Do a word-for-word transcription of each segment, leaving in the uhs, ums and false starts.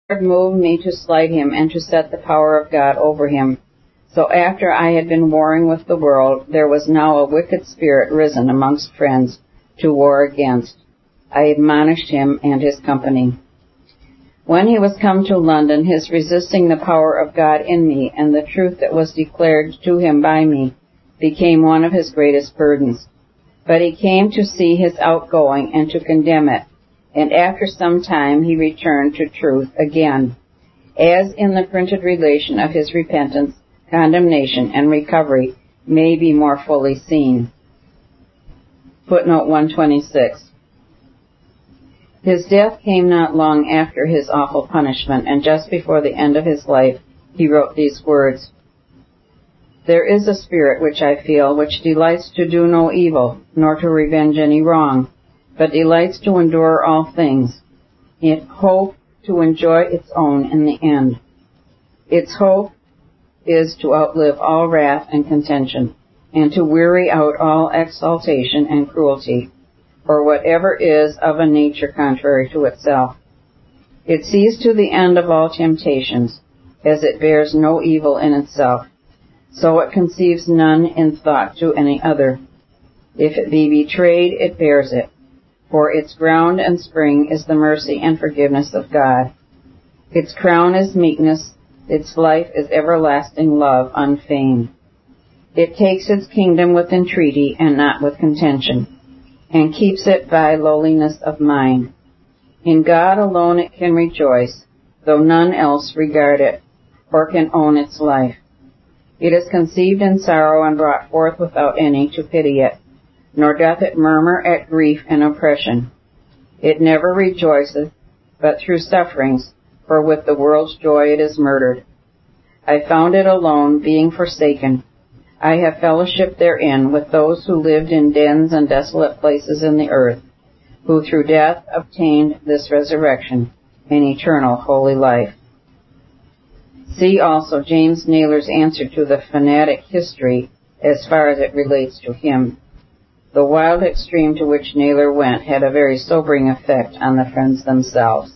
Lord moved me to slight him and to set the power of God over him. So after I had been warring with the world, there was now a wicked spirit risen amongst friends to war against. I admonished him and his company. When he was come to London, his resisting the power of God in me and the truth that was declared to him by me became one of his greatest burdens. But he came to see his outgoing and to condemn it, and after some time he returned to truth again, as in the printed relation of his repentance, condemnation, and recovery may be more fully seen. Footnote one twenty-six. His death came not long after his awful punishment, and just before the end of his life he wrote these words, "There is a spirit which I feel, which delights to do no evil, nor to revenge any wrong, but delights to endure all things, in hope to enjoy its own in the end. Its hope is to outlive all wrath and contention, and to weary out all exaltation and cruelty, or whatever is of a nature contrary to itself. It sees to the end of all temptations, as it bears no evil in itself, so it conceives none in thought to any other. If it be betrayed, it bears it, for its ground and spring is the mercy and forgiveness of God. Its crown is meekness, its life is everlasting love unfeigned. It takes its kingdom with entreaty and not with contention, and keeps it by lowliness of mind. In God alone it can rejoice, though none else regard it, or can own its life. It is conceived in sorrow and brought forth without any to pity it, nor doth it murmur at grief and oppression. It never rejoiceth, but through sufferings, for with the world's joy it is murdered. I found it alone, being forsaken. I have fellowship therein with those who lived in dens and desolate places in the earth, who through death obtained this resurrection and eternal holy life." See also James Naylor's answer to the fanatic history as far as it relates to him. The wild extreme to which Naylor went had a very sobering effect on the friends themselves.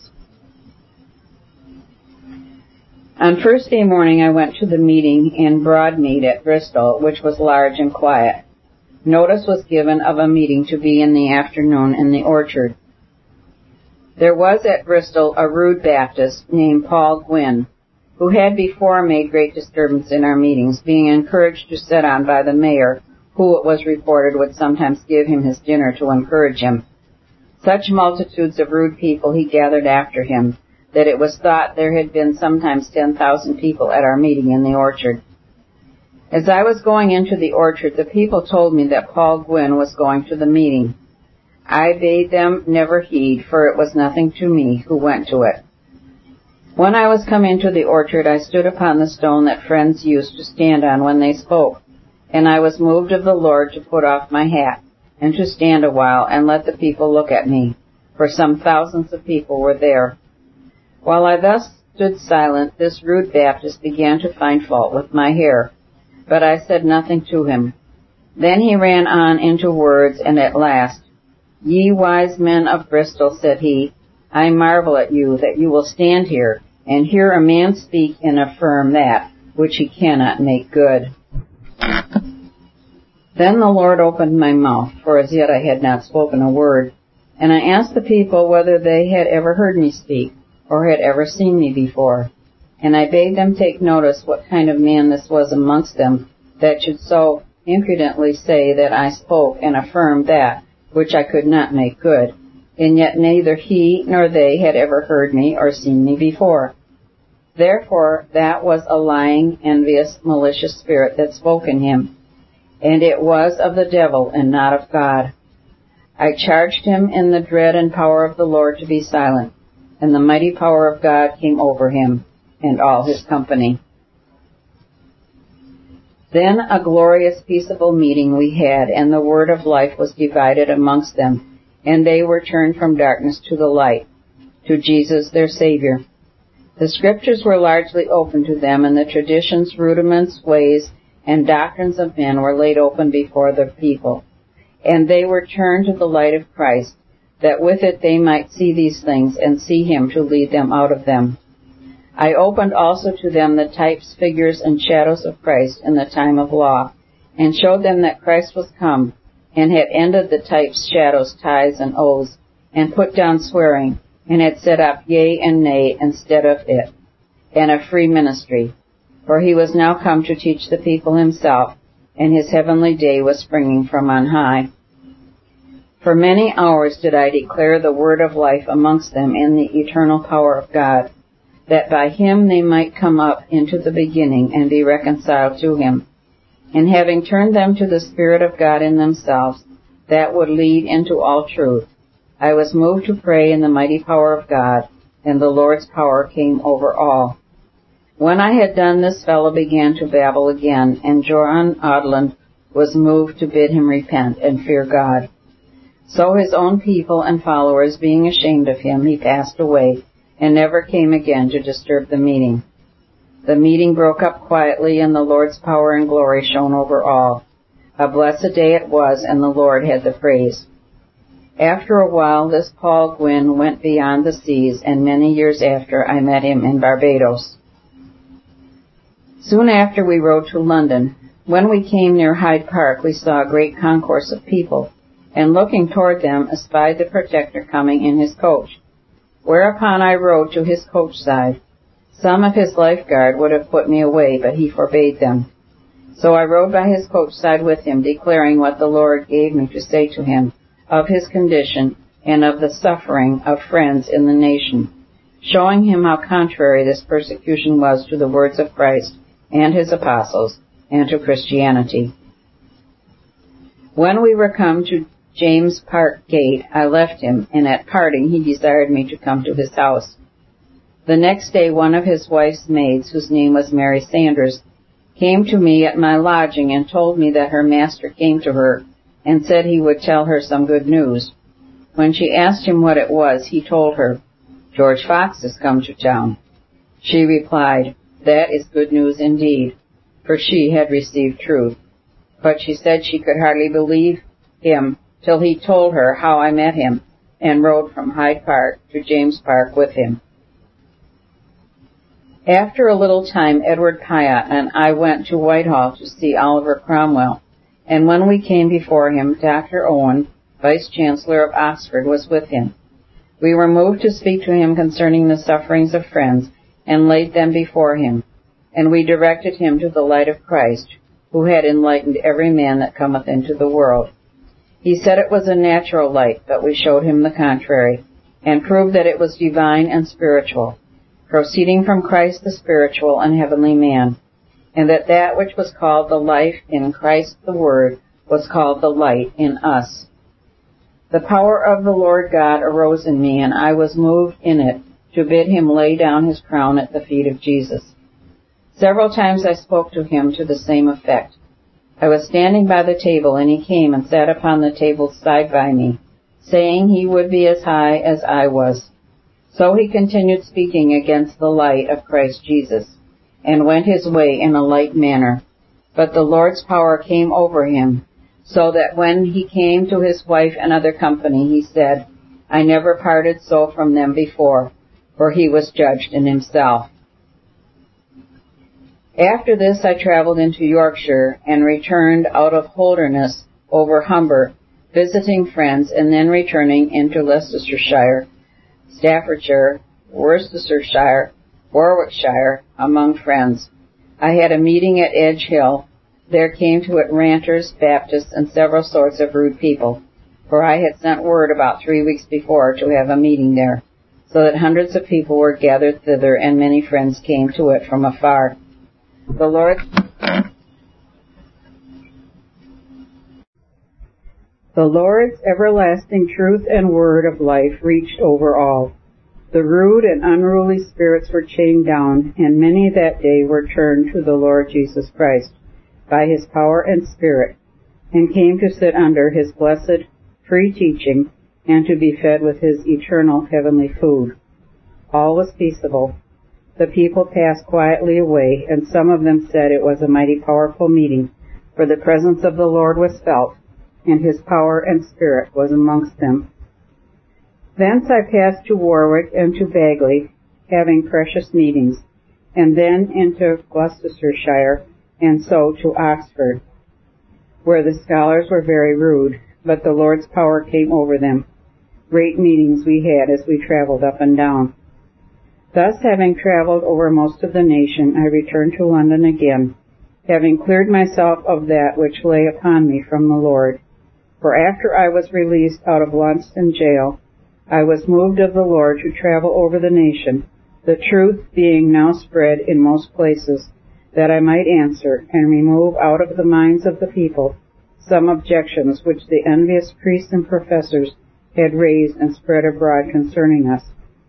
On first day morning I went to the meeting in Broadmead at Bristol, which was large and quiet. Notice was given of a meeting to be in the afternoon in the orchard. There was at Bristol a rude Baptist named Paul Gwynn, who had before made great disturbance in our meetings, being encouraged to sit on by the mayor, who it was reported would sometimes give him his dinner to encourage him. Such multitudes of rude people he gathered after him, that it was thought there had been sometimes ten thousand people at our meeting in the orchard. As I was going into the orchard, the people told me that Paul Gwynn was going to the meeting. I bade them never heed, for it was nothing to me who went to it. When I was come into the orchard, I stood upon the stone that friends used to stand on when they spoke, and I was moved of the Lord to put off my hat, and to stand a while and let the people look at me, for some thousands of people were there. While I thus stood silent, this rude Baptist began to find fault with my hair, but I said nothing to him. Then he ran on into words, and at last, "Ye wise men of Bristol," said he, "I marvel at you, that you will stand here and hear a man speak and affirm that which he cannot make good." Then the Lord opened my mouth, for as yet I had not spoken a word, and I asked the people whether they had ever heard me speak, or had ever seen me before. And I bade them take notice what kind of man this was amongst them, that should so impudently say that I spoke and affirmed that which I could not make good, and yet neither he nor they had ever heard me or seen me before. Therefore that was a lying, envious, malicious spirit that spoke in him, and it was of the devil and not of God. I charged him in the dread and power of the Lord to be silent, and the mighty power of God came over him and all his company. Then a glorious, peaceable meeting we had, and the word of life was divided amongst them, and they were turned from darkness to the light, to Jesus their Savior. The Scriptures were largely open to them, and the traditions, rudiments, ways, and doctrines of men were laid open before the people, and they were turned to the light of Christ, that with it they might see these things and see him to lead them out of them. I opened also to them the types, figures, and shadows of Christ in the time of law, and showed them that Christ was come, and had ended the types, shadows, tithes, and oaths, and put down swearing, and had set up yea and nay instead of it, and a free ministry. For he was now come to teach the people himself, and his heavenly day was springing from on high. For many hours did I declare the word of life amongst them in the eternal power of God, that by him they might come up into the beginning and be reconciled to him. And having turned them to the Spirit of God in themselves, that would lead into all truth, I was moved to pray in the mighty power of God, and the Lord's power came over all. When I had done, this fellow began to babble again, and John Odland was moved to bid him repent and fear God. So his own people and followers, being ashamed of him, he passed away, and never came again to disturb the meeting. The meeting broke up quietly, and the Lord's power and glory shone over all. A blessed day it was, and the Lord had the praise. After a while, this Paul Gwyn went beyond the seas, and many years after I met him in Barbados. Soon after we rode to London. When we came near Hyde Park, we saw a great concourse of people, and looking toward them, espied the Protector coming in his coach. Whereupon I rode to his coach side. Some of his lifeguard would have put me away, but he forbade them. So I rode by his coach side with him, declaring what the Lord gave me to say to him, of his condition, and of the suffering of friends in the nation, showing him how contrary this persecution was to the words of Christ and his apostles, and to Christianity. When we were come to James Park Gate, I left him, and at parting he desired me to come to his house. The next day one of his wife's maids, whose name was Mary Sanders, came to me at my lodging and told me that her master came to her and said he would tell her some good news. When she asked him what it was, he told her, "George Fox has come to town." She replied, "That is good news indeed," for she had received truth. But she said she could hardly believe him till he told her how I met him and rode from Hyde Park to James Park with him. After a little time, Edward Piatt and I went to Whitehall to see Oliver Cromwell, and when we came before him, Doctor Owen, Vice-Chancellor of Oxford, was with him. We were moved to speak to him concerning the sufferings of friends, and laid them before him, and we directed him to the light of Christ, who had enlightened every man that cometh into the world. He said it was a natural light, but we showed him the contrary, and proved that it was divine and spiritual, proceeding from Christ the spiritual and heavenly man, and that that which was called the life in Christ the Word was called the light in us. The power of the Lord God arose in me, and I was moved in it to bid him lay down his crown at the feet of Jesus. Several times I spoke to him to the same effect. I was standing by the table, and he came and sat upon the table side by me, saying he would be as high as I was. So he continued speaking against the light of Christ Jesus, and went his way in a light manner. But the Lord's power came over him, so that when he came to his wife and other company, he said, "I never parted so from them before," for he was judged in himself. After this I traveled into Yorkshire, and returned out of Holderness over Humber, visiting friends, and then returning into Leicestershire, Staffordshire, Worcestershire, Warwickshire, among friends. I had a meeting at Edge Hill. There came to it ranters, Baptists, and several sorts of rude people, for I had sent word about three weeks before to have a meeting there, so that hundreds of people were gathered thither, and many friends came to it from afar. The Lord, the Lord's everlasting truth and word of life reached over all. The rude and unruly spirits were chained down, and many that day were turned to the Lord Jesus Christ by his power and Spirit, and came to sit under his blessed, free teaching, and to be fed with his eternal heavenly food. All was peaceable. The people passed quietly away, and some of them said it was a mighty powerful meeting, for the presence of the Lord was felt, and his power and Spirit was amongst them. Thence I passed to Warwick and to Bagley, having precious meetings, and then into Gloucestershire, and so to Oxford, where the scholars were very rude, but the Lord's power came over them. Great meetings we had as we traveled up and down. Thus, having traveled over most of the nation, I returned to London again, having cleared myself of that which lay upon me from the Lord. For after I was released out of Launceston jail, I was moved of the Lord to travel over the nation, the truth being now spread in most places, that I might answer and remove out of the minds of the people some objections which the envious priests and professors had raised and spread abroad concerning us.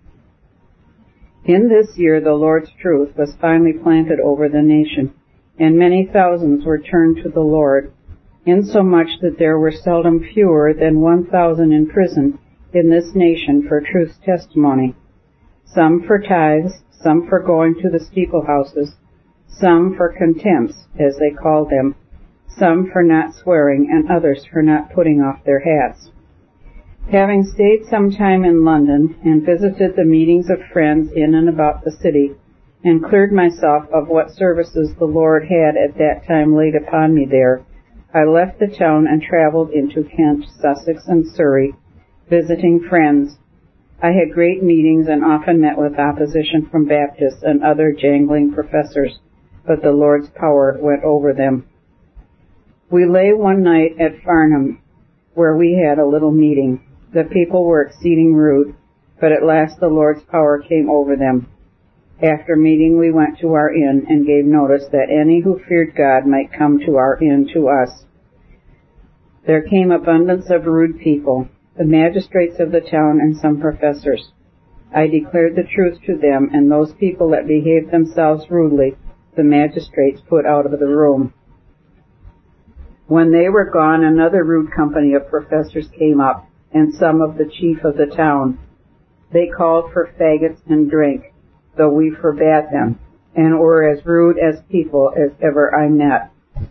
In this year the Lord's truth was finally planted over the nation, and many thousands were turned to the Lord, insomuch that there were seldom fewer than one thousand in prison in this nation for truth's testimony, some for tithes, some for going to the steeplehouses, some for contempts, as they called them, some for not swearing, and others for not putting off their hats. Having stayed some time in London, and visited the meetings of friends in and about the city, and cleared myself of what services the Lord had at that time laid upon me there, I left the town and traveled into Kent, Sussex, and Surrey, visiting friends. I had great meetings and often met with opposition from Baptists and other jangling professors, but the Lord's power went over them. We lay one night at Farnham, where we had a little meeting. The people were exceeding rude, but at last the Lord's power came over them. After meeting, we went to our inn and gave notice that any who feared God might come to our inn to us. There came abundance of rude people, the magistrates of the town and some professors. I declared the truth to them, and those people that behaved themselves rudely, the magistrates put out of the room. When they were gone, another rude company of professors came up, and some of the chief of the town. They called for faggots and drink, though we forbade them, and were as rude as people as ever I met.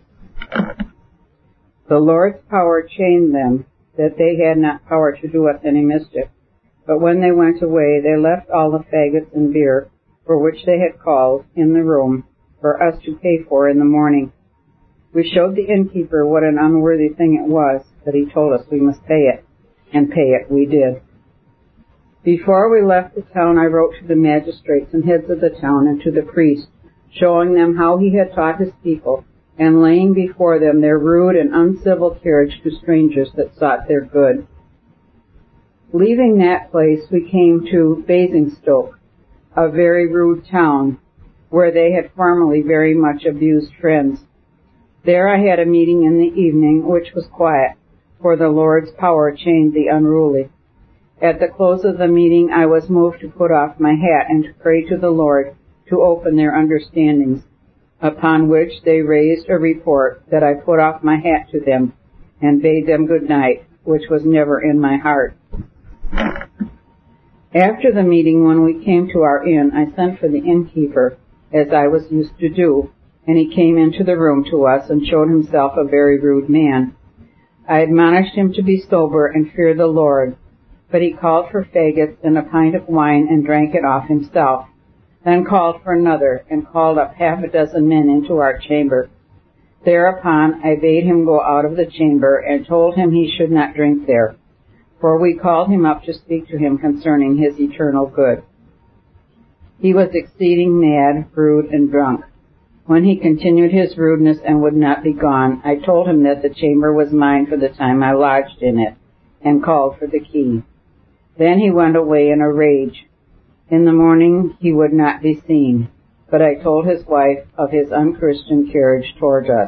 The Lord's power chained them, that they had not power to do us any mischief. But when they went away, they left all the faggots and beer, for which they had called, in the room, for us to pay for in the morning. We showed the innkeeper what an unworthy thing it was, but he told us we must pay it, and pay it we did. Before we left the town, I wrote to the magistrates and heads of the town and to the priests, showing them how he had taught his people, and laying before them their rude and uncivil carriage to strangers that sought their good. Leaving that place, we came to Basingstoke, a very rude town, where they had formerly very much abused friends. There I had a meeting in the evening, which was quiet, for the Lord's power chained the unruly. At the close of the meeting, I was moved to put off my hat and to pray to the Lord to open their understandings, upon which they raised a report that I put off my hat to them and bade them good night, which was never in my heart. After the meeting, when we came to our inn, I sent for the innkeeper, as I was used to do, and he came into the room to us and showed himself a very rude man. I admonished him to be sober and fear the Lord, but he called for faggots and a pint of wine and drank it off himself, then called for another, and called up half a dozen men into our chamber. Thereupon I bade him go out of the chamber, and told him he should not drink there, for we called him up to speak to him concerning his eternal good. He was exceeding mad, rude, and drunk. When he continued his rudeness and would not be gone, I told him that the chamber was mine for the time I lodged in it, and called for the key. Then he went away in a rage. In the morning he would not be seen, but I told his wife of his unchristian carriage toward us.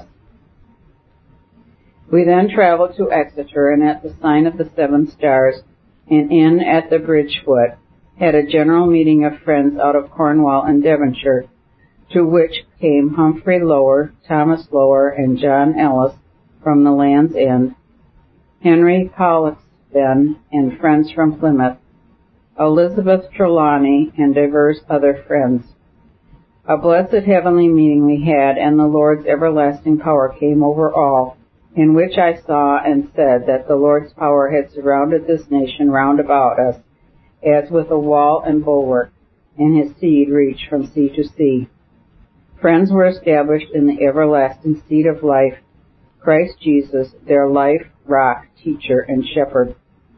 We then traveled to Exeter, and at the sign of the Seven Stars, an inn at the bridge foot, had a general meeting of friends out of Cornwall and Devonshire, to which came Humphrey Lower, Thomas Lower, and John Ellis from the Land's End, Henry Pollexfen and friends from Plymouth, Elizabeth Trelawney, and divers other friends. A blessed heavenly meeting we had, and the Lord's everlasting power came over all, in which I saw and said that the Lord's power had surrounded this nation round about us, as with a wall and bulwark, and his seed reached from sea to sea. Friends were established in the everlasting seed of life, Christ Jesus, their life, rock, teacher, and shepherd.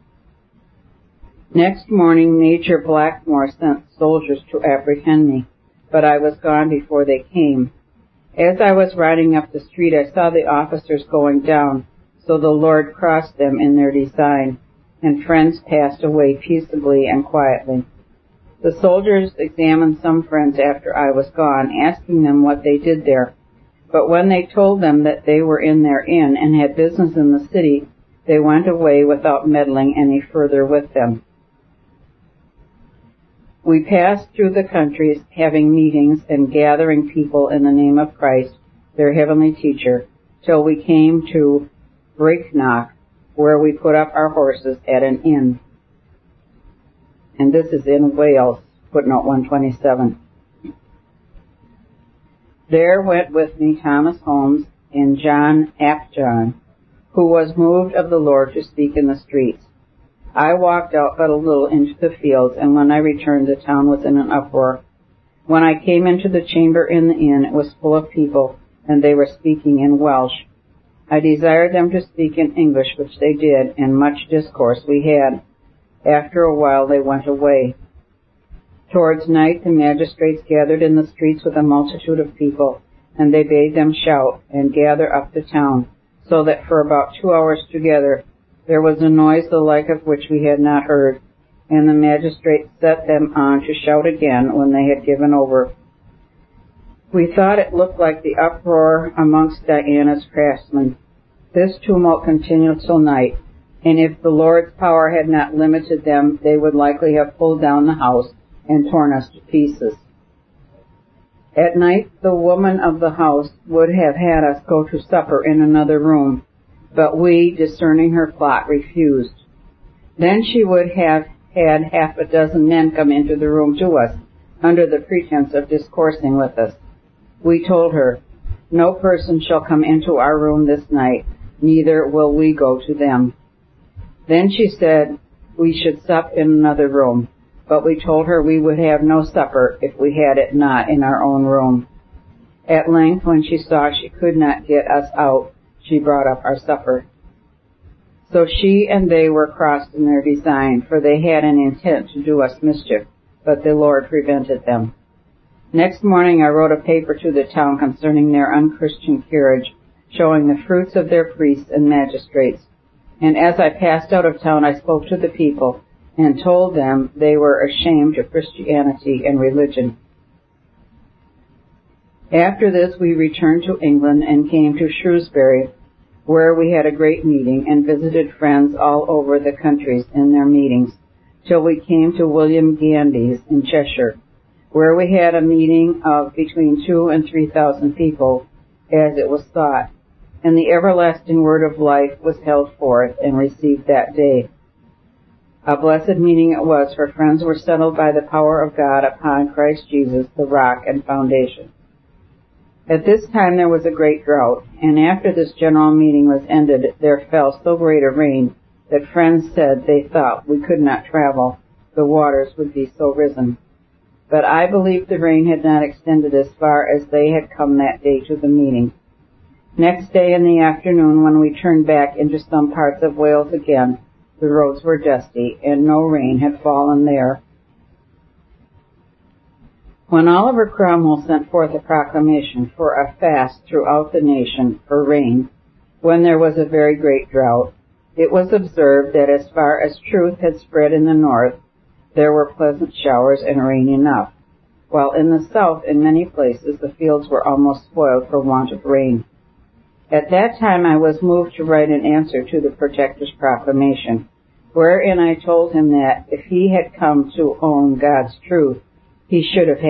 Next morning, Major Blackmore sent soldiers to apprehend me, but I was gone before they came. As I was riding up the street, I saw the officers going down, so the Lord crossed them in their design, and friends passed away peaceably and quietly. The soldiers examined some friends after I was gone, asking them what they did there. But when they told them that they were in their inn and had business in the city, they went away without meddling any further with them. We passed through the countries, having meetings and gathering people in the name of Christ, their heavenly teacher, till we came to Brecknock, where we put up our horses at an inn. And this is in Wales, footnote one twenty-seven. There went with me Thomas Holmes and John Apjohn, who was moved of the Lord to speak in the streets. I walked out but a little into the fields, and when I returned, the town was in an uproar. When I came into the chamber in the inn, it was full of people, and they were speaking in Welsh. I desired them to speak in English, which they did, and much discourse we had. After a while they went away. Towards night the magistrates gathered in the streets with a multitude of people, and they bade them shout and gather up the town, so that for about two hours together there was a noise the like of which we had not heard, and the magistrates set them on to shout again when they had given over. We thought it looked like the uproar amongst Diana's craftsmen. This tumult continued till night, and if the Lord's power had not limited them, they would likely have pulled down the house and torn us to pieces. At night, the woman of the house would have had us go to supper in another room, but we, discerning her plot, refused. Then she would have had half a dozen men come into the room to us, under the pretense of discoursing with us. We told her, "No person shall come into our room this night, neither will we go to them." Then she said we should sup in another room, but we told her we would have no supper if we had it not in our own room. At length, when she saw she could not get us out, she brought up our supper. So she and they were crossed in their design, for they had an intent to do us mischief, but the Lord prevented them. Next morning I wrote a paper to the town concerning their unchristian carriage, showing the fruits of their priests and magistrates. And as I passed out of town, I spoke to the people and told them they were ashamed of Christianity and religion. After this we returned to England and came to Shrewsbury, where we had a great meeting and visited friends all over the countries in their meetings, till we came to William Gandy's in Cheshire, where we had a meeting of between two and three thousand people, as it was thought, and the everlasting word of life was held forth and received that day. A blessed meeting it was, for friends were settled by the power of God upon Christ Jesus, the rock and foundation. At this time there was a great drought, and after this general meeting was ended, there fell so great a rain that friends said they thought we could not travel, the waters would be so risen. But I believed the rain had not extended as far as they had come that day to the meeting. Next day in the afternoon, when we turned back into some parts of Wales again, the roads were dusty, and no rain had fallen there. When Oliver Cromwell sent forth a proclamation for a fast throughout the nation for rain, when there was a very great drought, it was observed that as far as truth had spread in the north, there were pleasant showers and rain enough, while in the south in many places the fields were almost spoiled for want of rain. At that time I was moved to write an answer to the Protector's proclamation, wherein I told him that if he had come to own God's truth, he should have had